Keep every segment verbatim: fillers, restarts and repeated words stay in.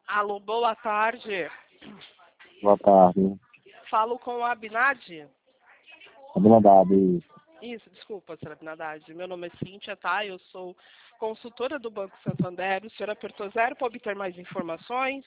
Alô, boa tarde. Boa tarde. Falo com a Abinad? Abinadab, isso. Isso, desculpa, senhora Abinadad. Meu nome é Cíntia, tá? Eu sou consultora do Banco Santander. O senhor apertou zero para obter mais informações?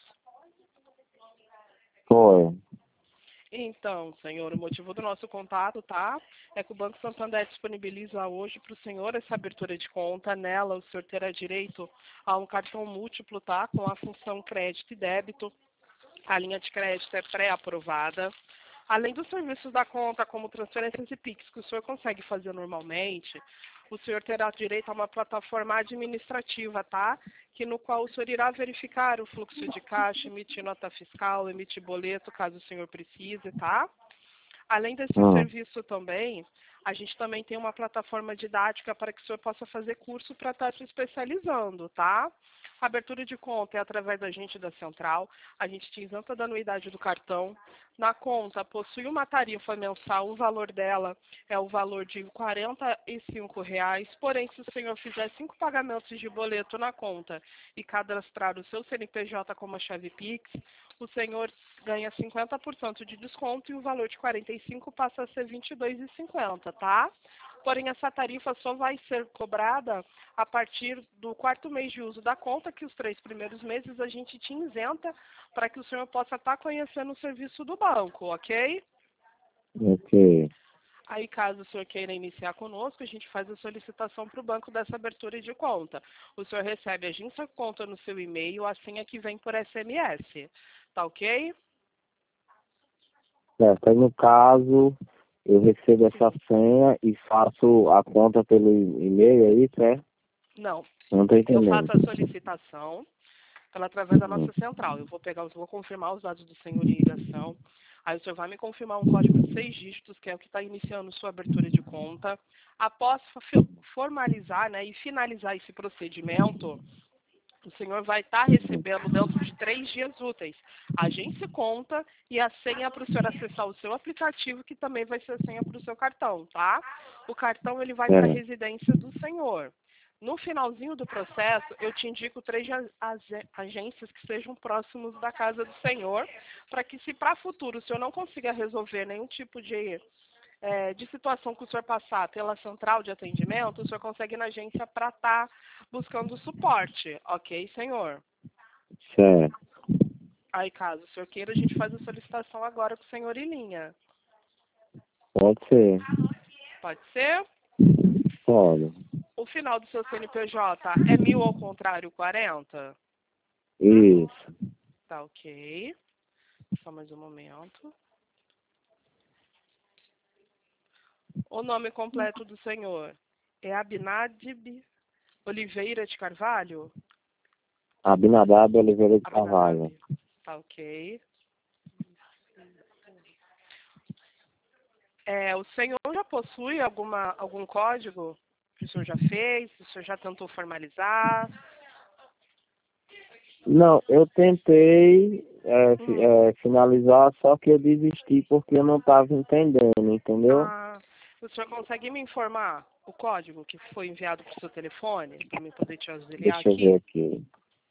Foi. Então, senhor, o motivo do nosso contato, tá? É que o Banco Santander disponibiliza hoje para o senhor essa abertura de conta. Nela, o senhor terá direito a um cartão múltiplo, tá? Com a função crédito e débito. A linha de crédito é pré-aprovada. Além dos serviços da conta, como transferências e Pix, que o senhor consegue fazer normalmente, o senhor terá direito a uma plataforma administrativa, tá? Que no qual o senhor irá verificar o fluxo de caixa, emitir nota fiscal, emitir boleto, caso o senhor precise, tá? Além desse Hum. serviço também, a gente também tem uma plataforma didática para que o senhor possa fazer curso para estar se especializando, tá? A abertura de conta é através da gente da central. A gente te isenta da anuidade do cartão. Na conta, possui uma tarifa mensal. O valor dela é o valor de quarenta e cinco reais. Porém, se o senhor fizer cinco pagamentos de boleto na conta e cadastrar o seu C N P J como a chave Pix, o senhor ganha cinquenta por cento de desconto e o valor de quarenta e cinco passa a ser vinte e dois reais e cinquenta centavos, tá? Porém, essa tarifa só vai ser cobrada a partir do quarto mês de uso da conta, que os três primeiros meses a gente te isenta para que o senhor possa estar conhecendo o serviço do banco, ok? Ok. Aí, caso o senhor queira iniciar conosco, a gente faz a solicitação para o banco dessa abertura de conta. O senhor recebe a agência conta no seu e-mail, a senha que vem por S M S. Tá ok? Certo. Aí, no caso, eu recebo essa senha e faço a conta pelo e-mail, é isso, é? Não. Não estou Eu entendendo. faço a solicitação ela através da Hum. nossa central. Eu vou pegar, eu vou confirmar os dados do senhor em ligação. Aí o senhor vai me confirmar um código de seis dígitos, que é o que está iniciando sua abertura de conta. Após fa- formalizar, né, e finalizar esse procedimento, o senhor vai estar recebendo dentro de três dias úteis a agência conta e a senha para o senhor acessar o seu aplicativo, que também vai ser a senha para o seu cartão, tá? O cartão ele vai para a É. residência do senhor. No finalzinho do processo, eu te indico três ag- age- agências que sejam próximos da casa do senhor, para que se para futuro o senhor não consiga resolver nenhum tipo de, eh, de situação que o senhor passar pela central de atendimento, o senhor consegue ir na agência para estar buscando suporte, ok, senhor? Certo. Aí, caso o senhor queira, a gente faz a solicitação agora com o senhor em linha. Pode ser. Pode ser? Pode. O final do seu C N P J é mil ao contrário quarenta? Isso. Tá ok. Só mais um momento. O nome completo do senhor é Abinadib Oliveira de Carvalho? Abinadab Oliveira de Abinadab. Carvalho. Tá ok. É, o senhor já possui alguma, algum código que o senhor já fez? O senhor já tentou formalizar? Não, eu tentei é, fi- Hum. é, finalizar, só que eu desisti porque eu não estava entendendo, entendeu? Ah, o senhor consegue me informar o código que foi enviado para o seu telefone, para eu poder te auxiliar Deixa eu ver aqui? aqui.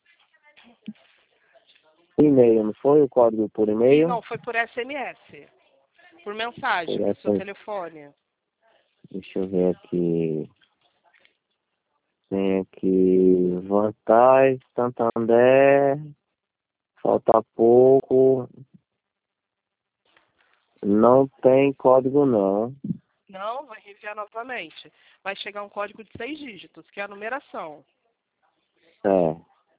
E-mail, não foi o código por E e-mail? não, foi por S M S, por mensagem Foi para o seu essa. telefone. Deixa eu ver aqui. Tem aqui Vantage, Santander, falta pouco. Não tem código não. Não, vai enviar novamente. Vai chegar um código de seis dígitos, que é a numeração. É.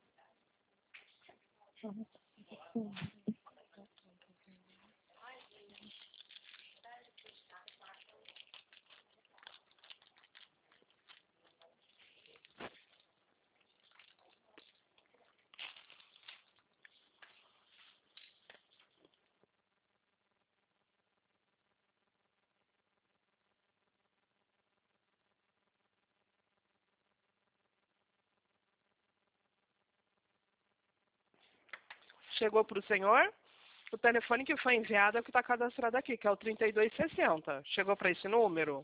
Chegou para o senhor? O telefone que foi enviado é o que está cadastrado aqui, que é o trinta e dois sessenta. Chegou para esse número?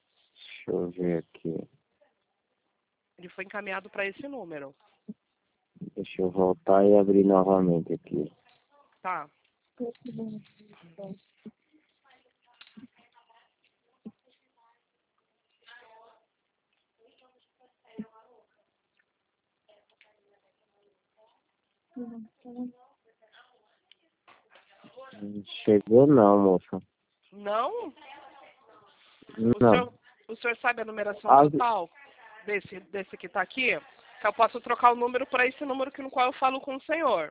Deixa eu ver aqui. Ele foi encaminhado para esse número. Deixa eu voltar e abrir novamente aqui. Tá. Chegou não, moça. Não? O Não. senhor, o senhor sabe a numeração Ah, total desse, desse que está aqui? Que eu posso trocar o número para esse número que no qual eu falo com o senhor.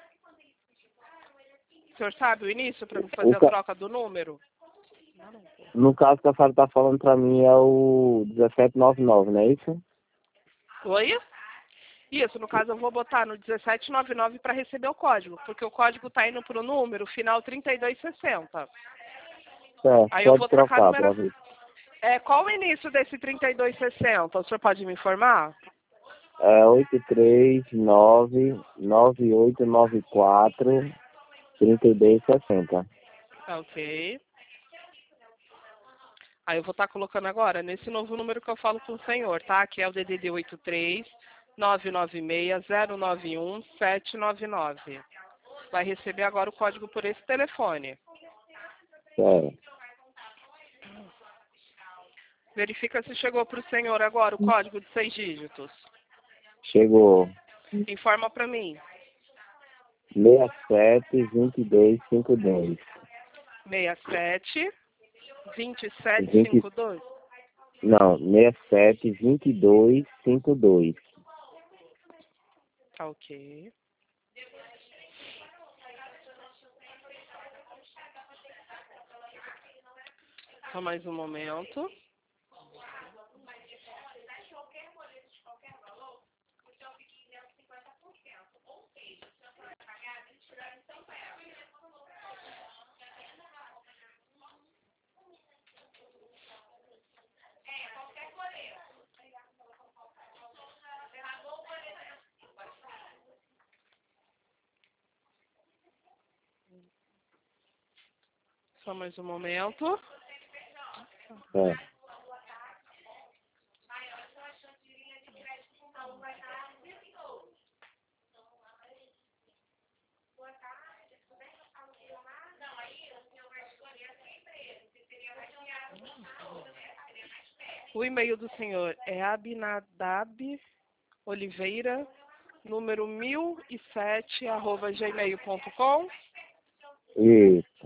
O senhor sabe o início para fazer o a ca... troca do número? No caso que a senhora tá falando pra mim é o dezessete noventa e nove, não é isso? Oi? Isso, no caso eu vou botar no dezessete noventa e nove para receber o código, porque o código está indo para o número final trinta e dois sessenta. É, Aí eu pode vou trocar a trocar pra numeração. ver. É, qual o início desse trinta e dois sessenta? O senhor pode me informar? É oito três nove nove oito nove quatro trinta e dois sessenta. Ok. Aí eu vou estar colocando agora nesse novo número que eu falo com o senhor, tá? Que é o D D D oito três nove nove seis zero nove um sete nove nove. Vai receber agora o código por esse telefone. É, Verifica se chegou para o senhor agora o código de seis dígitos. chegou Informa para mim. seis sete dois dois cinco dois. seis sete, vinte e sete, vinte, cinquenta e dois. não, seis sete dois dois cinco dois. Tá ok. Só mais um momento. Só mais um momento. É. O e-mail do senhor é abinadab oliveira, número mil e sete, arroba gmail ponto com. Isso.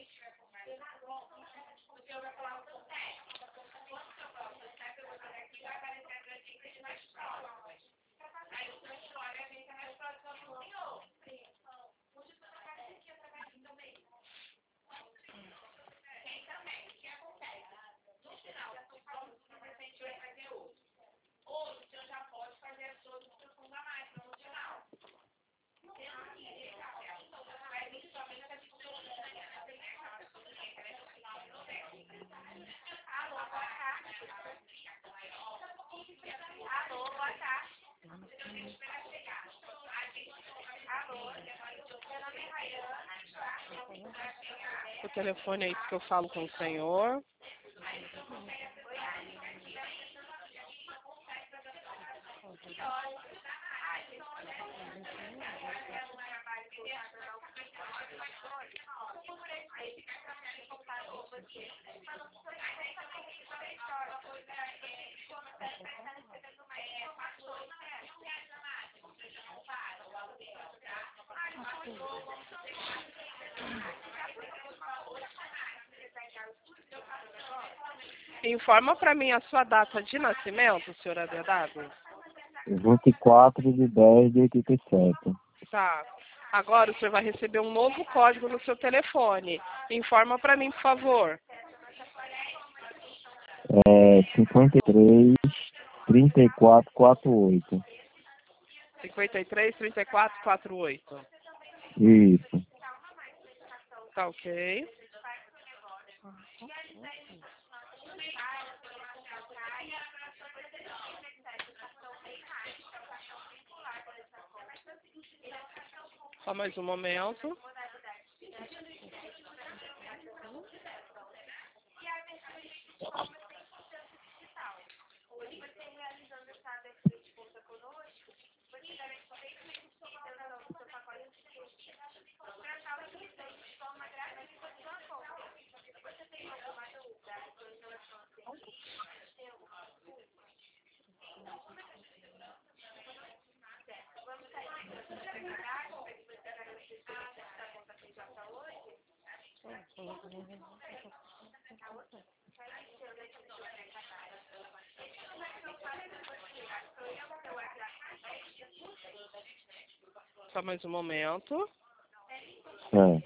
O telefone é esse que eu falo com o senhor. Informa para mim a sua data de nascimento, senhora Abinadab. vinte e quatro de dez de oitenta e sete. Tá. Agora o senhor vai receber um novo código no seu telefone. Informa para mim, por favor. É cinquenta e três trinta e quatro quarenta e oito. cinquenta e três, trinta e quatro, quarenta e oito. Isso. Tá ok. Só mais um momento. Só mais um momento. É.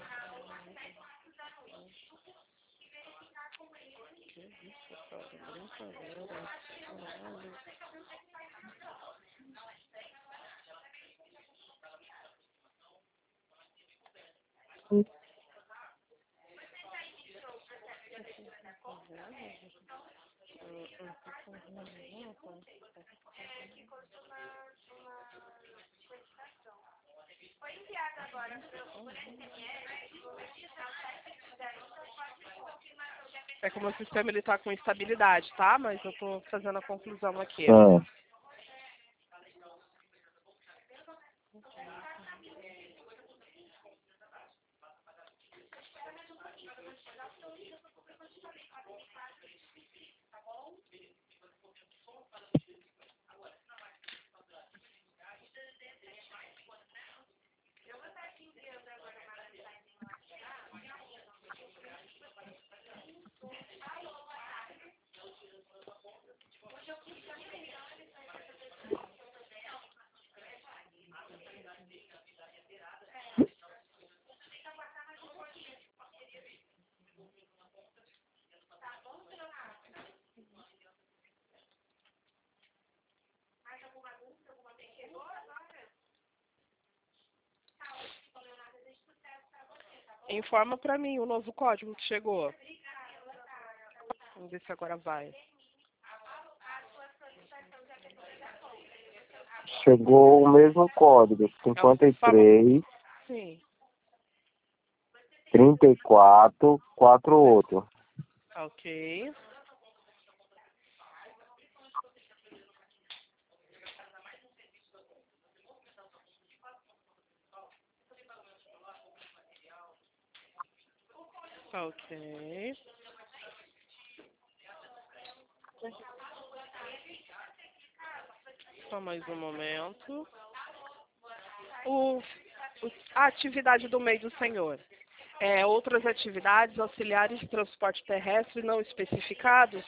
É como o sistema ele tá com instabilidade, tá? Mas eu tô fazendo a conclusão aqui. É. Informa pra mim o novo código que chegou. Vamos ver se agora vai. Chegou o mesmo código, cinquenta e três, Sim. trinta e quatro, quarenta e oito. Ok. Ok. Só mais um momento. O, o- a atividade do meio do Senhor. É, outras atividades auxiliares de transporte terrestre não especificados?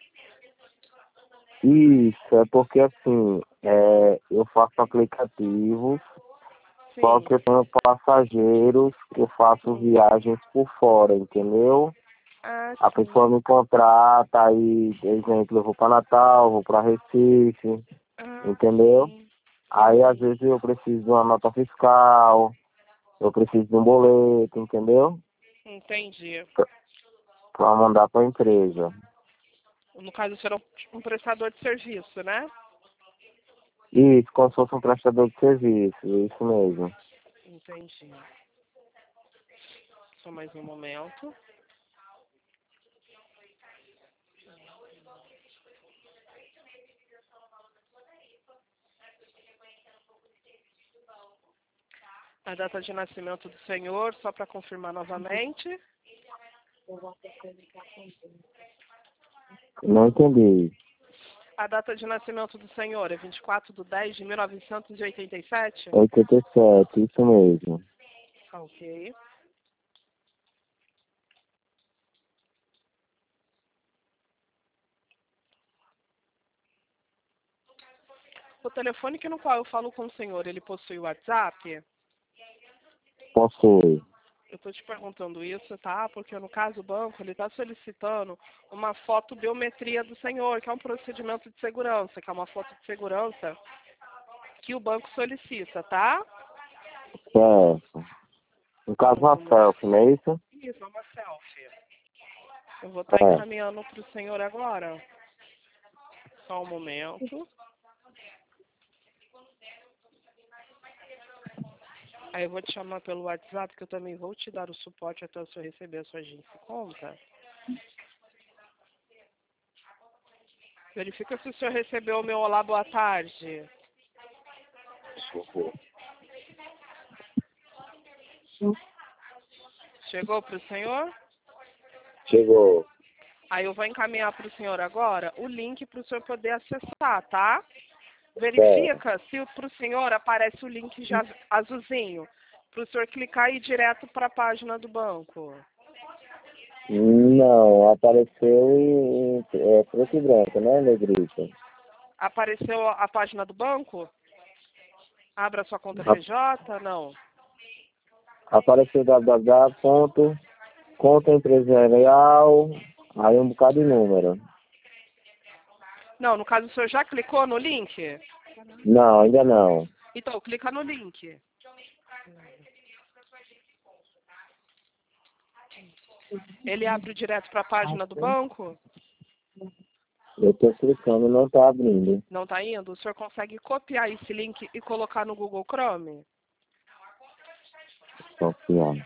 Isso, é porque assim, é, eu faço aplicativos, só Sim. que eu tenho passageiros, eu faço Sim. viagens por fora, entendeu? Ah, A sim. pessoa me contrata, aí, exemplo, eu vou para Natal, vou para Recife, Ah, entendeu? sim. Aí às Uhum. vezes eu preciso de uma nota fiscal, eu preciso de um boleto, entendeu? Entendi. Para mandar para a empresa. No caso, será um prestador de serviço, né? Isso, como se fosse um prestador de serviço, isso mesmo. Entendi. Só mais um momento. A data de nascimento do senhor, só para confirmar novamente. Não entendi. A data de nascimento do senhor é vinte e quatro de dez de mil novecentos e oitenta e sete? oitenta e sete, isso mesmo. Ok. O telefone que no qual eu falo com o senhor, ele possui WhatsApp? Possui. Eu estou te perguntando isso, tá? Porque no caso o banco, ele está solicitando uma foto biometria do senhor, que é um procedimento de segurança, que é uma foto de segurança que o banco solicita, tá? Certo. No caso, uma selfie, não é isso? Isso, é uma selfie. Eu vou estar É. encaminhando para o senhor agora. Só um momento. Aí eu vou te chamar pelo WhatsApp, que eu também vou te dar o suporte até o senhor receber a sua agência e conta. Verifica se o senhor recebeu o meu olá, boa tarde. Chegou para o senhor? Chegou. Aí eu vou encaminhar para o senhor agora o link para o senhor poder acessar, tá? Verifica se para o senhor aparece o link já azulzinho, para o senhor clicar e ir direto para a página do banco. Não, apareceu em, em é, preto e branco, né, negrito? Apareceu a página do banco? Abra sua conta A- P J? Não. Apareceu www ponto conta empresarial, aí um bocado de número. Não, no caso o senhor já clicou no link? Não, ainda não. Então, clica no link. Ele abre direto para a página do banco? Eu estou clicando, não está abrindo. Não está indo? O senhor consegue copiar esse link e colocar no Google Chrome? Copiar.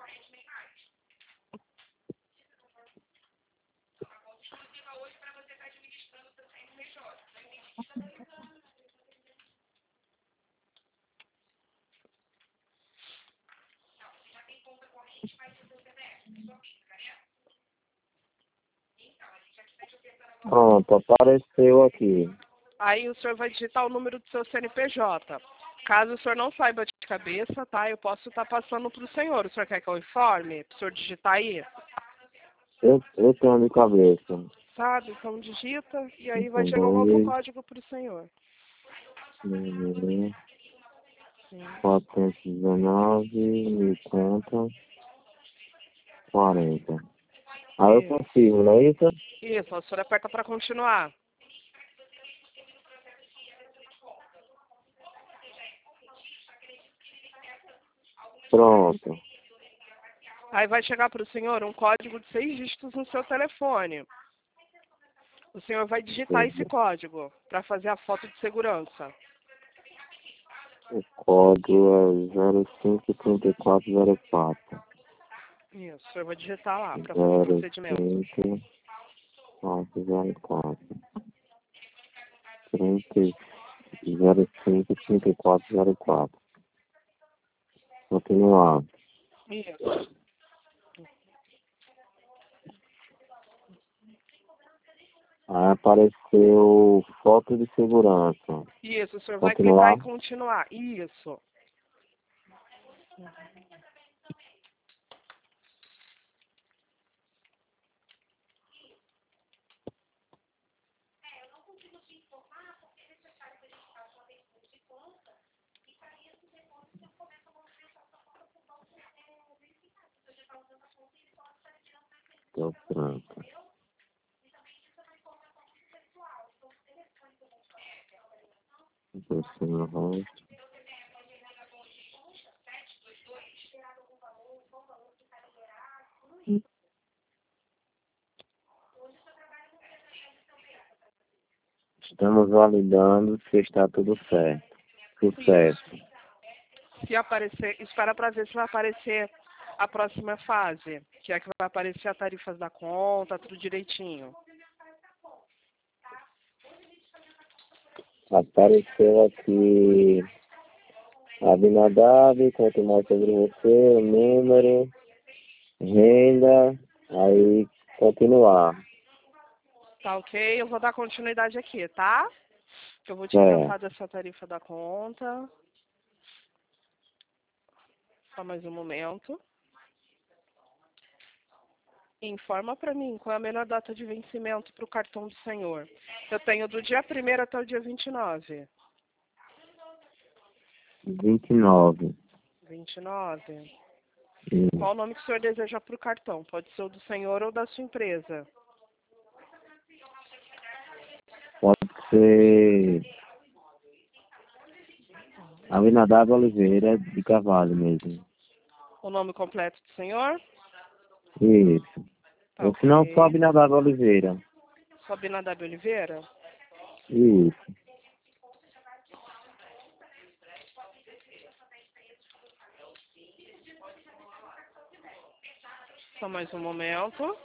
Pronto, apareceu aqui. Aí o senhor vai digitar o número do seu C N P J. Caso o senhor não saiba de cabeça, tá? Eu posso estar passando para o senhor. O senhor quer que eu informe? Para o senhor digitar aí? Eu, eu tenho de cabeça. Sabe? Então digita e aí vai Então, chegar um novo dois, código para o senhor. número Sim. quatrocentos e dezenove, mil conta, quarenta. Aí eu Isso. consigo, não é isso? Isso, o senhor aperta para continuar. Pronto. Aí vai chegar para o senhor um código de seis dígitos no seu telefone. O senhor vai digitar esse código para fazer a foto de segurança. O código é zero cinco três quatro zero quatro. Isso, o senhor vai digitar lá para fazer o zero procedimento. cinco quatro zero quatro. trinta, zero cinco trinta quatro zero quatro. Continuar. Isso. Aí apareceu foto de segurança. Isso, o senhor vai clicar Continuar. em continuar. Isso. Tô pronto. Descer no rosto. Estamos validando se está tudo certo. Sucesso. Isso. Se aparecer, espera para ver se vai aparecer a próxima fase, que é que vai aparecer as tarifas da conta, tudo direitinho. Apareceu aqui Abinadab, conta mais sobre você, o número, renda, aí continuar. Tá ok? Eu vou dar continuidade aqui, tá? Eu vou te É, isentar dessa tarifa da conta. Só mais um momento. Informa para mim qual é a melhor data de vencimento para o cartão do senhor. Eu tenho do dia primeiro até o dia vinte e nove. vinte e nove. vinte e nove. Hum, Qual o nome que o senhor deseja para o cartão? Pode ser o do senhor ou da sua empresa. Pode ser Abinadab Oliveira de Carvalho mesmo. O nome completo do senhor? Isso. Tá Ou se não, só ok. Abinadab Oliveira. Sabina W. Oliveira? Isso. Só mais um momento.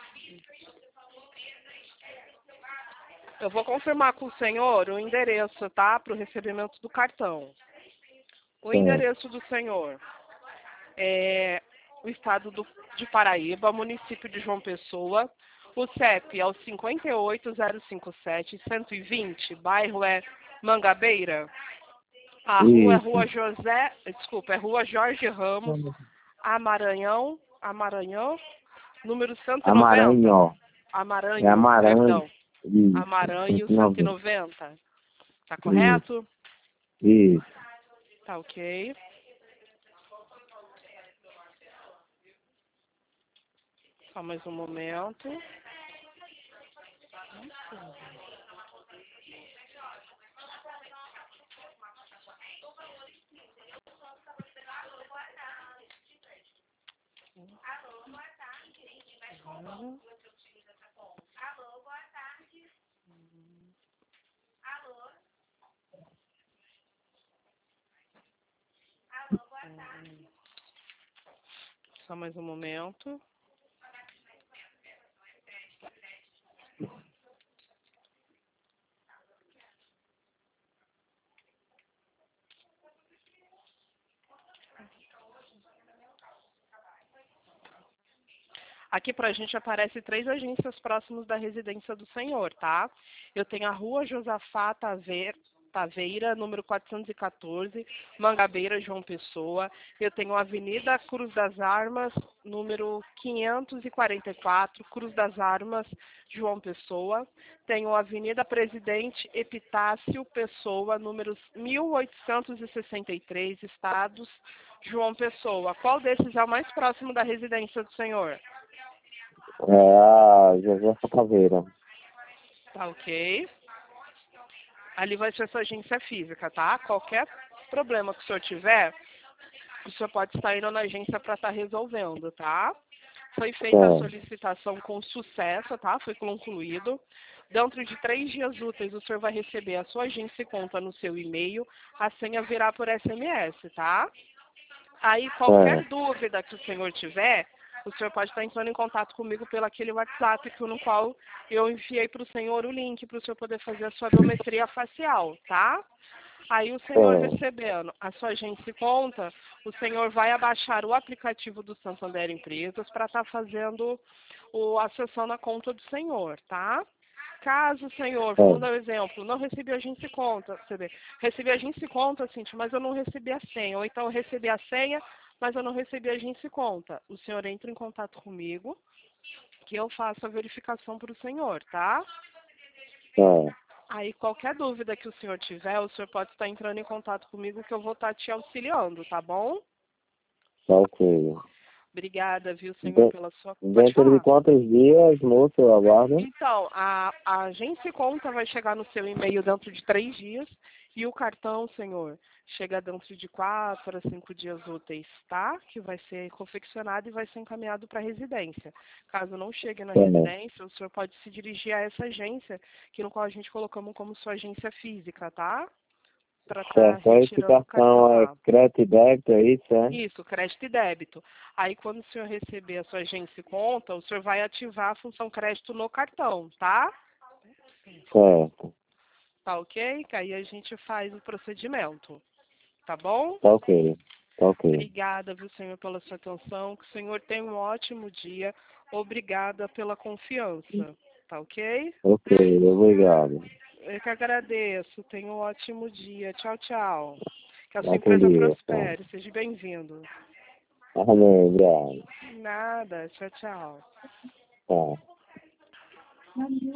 Eu vou confirmar com o senhor o endereço, tá? Para o recebimento do cartão. O Certo. endereço do senhor é o estado do, de Paraíba, município de João Pessoa. O C E P é o cinco oito zero cinco sete um um zero, bairro é Mangabeira. A rua é Isso. Rua José, desculpa, é Rua Jorge Ramos, Amaranhão, Amaranhão, Número cento e noventa. Amaranho. Amaranho, É Amaranho. perdão. Isso. Amaranho cento e noventa. cento e noventa. Tá correto? Isso. Tá ok. Só mais um momento. Uhum. Só mais um momento. Aqui pra gente aparece três agências próximas da residência do senhor, tá? Eu tenho a rua Josafá Taveira, Taveira, número quatrocentos e quatorze, Mangabeira, João Pessoa. Eu tenho a Avenida Cruz das Armas, número quinhentos e quarenta e quatro, Cruz das Armas, João Pessoa. Tenho a Avenida Presidente Epitácio Pessoa, número mil oitocentos e sessenta e três, Estados, João Pessoa. Qual desses é o mais próximo da residência do senhor? É a José Caveira. Tá ok. Ali vai ser sua agência física, tá? Qualquer problema que o senhor tiver, o senhor pode estar indo na agência para estar resolvendo, tá? Foi feita a É. solicitação com sucesso, tá? Foi concluído. Dentro de três dias úteis, o senhor vai receber a sua agência e conta no seu e-mail. A senha virá por S M S, tá? Aí, qualquer É. dúvida que o senhor tiver, o senhor pode estar entrando em contato comigo pelo aquele WhatsApp que, no qual eu enviei para o senhor o link para o senhor poder fazer a sua biometria facial, tá? Aí o senhor É. recebendo a sua agência e conta, o senhor vai abaixar o aplicativo do Santander Empresas para estar fazendo o, a sessão na conta do senhor, tá? Caso o senhor, É. vamos dar um exemplo, não recebi a agência e conta, você vê, recebi a agência e conta, Cíntia, mas eu não recebi a senha, ou então eu recebi a senha, mas eu não recebi a agência e conta. O senhor entra em contato comigo, que eu faço a verificação para o senhor, tá? É. Aí, qualquer dúvida que o senhor tiver, o senhor pode estar entrando em contato comigo que eu vou estar te auxiliando, tá bom? Tá ok. Obrigada, viu, senhor, De- pela sua... Pode dentro de falar. quantos dias, moço, eu aguardo? Então, a, a agência e conta vai chegar no seu e-mail dentro de três dias e o cartão, senhor, chega dentro de quatro a cinco dias úteis, tá? Que vai ser confeccionado e vai ser encaminhado para a residência. Caso não chegue na É. residência, o senhor pode se dirigir a essa agência, que no qual a gente colocamos como sua agência física, tá? Para estar Certo. Aí esse retirando o cartão cartão é lá. crédito e débito, é isso, é? Isso, crédito e débito. Aí, quando o senhor receber a sua agência e conta, o senhor vai ativar a função crédito no cartão, tá? Certo. Tá ok? Que aí a gente faz o procedimento. Tá bom? Tá ok. Tá ok. Obrigada, viu, senhor, pela sua atenção. Que o senhor tenha um ótimo dia. Obrigada pela confiança. Tá ok? Ok, obrigado. Eu que agradeço. Tenha um ótimo dia. Tchau, tchau. Que a sua Vai com empresa Deus, tá? prospere. Seja bem-vindo. Amém, obrigado. Nada. Tchau, tchau. Tá.